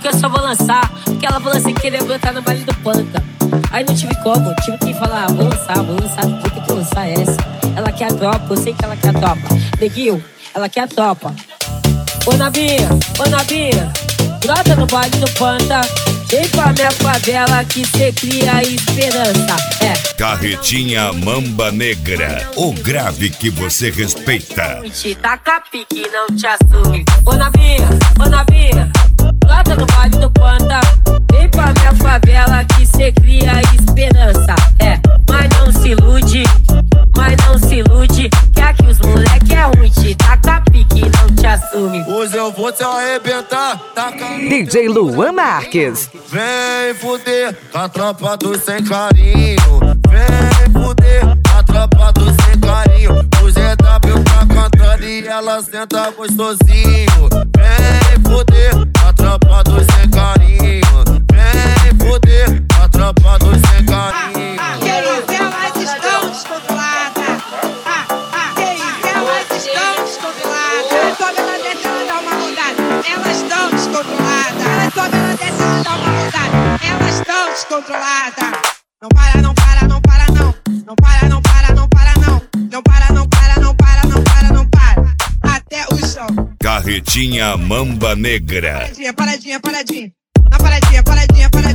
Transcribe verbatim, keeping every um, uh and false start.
que eu só vou lançar. Que ela falou assim que queria brotar no baile do Panta. Aí não tive como, tive que falar, vou lançar, vou lançar, vou ter que lançar essa. Ela quer a tropa, eu sei que ela quer a tropa. Neguinho, ela quer a tropa. Ô Navinha, ô Navinha, brota no baile do Panta. Vem pra minha favela que cê cria esperança. É. Carretinha Mamba Negra, o grave que você respeita. Taca pique, não te assume. Ô Navinha, ô Navinha, brota no baile do Panta. Vem pra minha favela que cê cria esperança. É, mas não se ilude, mas não se ilude. Que aqui os moleque é ruim, te taca pique, não te assume. Hoje eu vou te arrebentar, taca. D J Luan Marques. Vem fuder com a tropa do sem carinho. Vem fuder com a tropa do sem carinho. O G W tá cantando e ela senta gostosinho. Vem fuder com a tropa do sem carinho. Vem fuder com a tropa do sem carinho. Que isso, elas estão descontroladas. Que isso, elas estão descontroladas. Sobe ela desce, ela dá uma rodada. Elas estão descontroladas. Ela sobe ela desce, ela dá uma rodada. Elas estão descontroladas. Não para, não para, não para, não. Não para, não para, não para, não. Não para, não para, não para, não para, não para. Até o chão. Carretinha Mamba Negra. Paradinha, paradinha, paradinha. Na paradinha, paradinha, paradinha.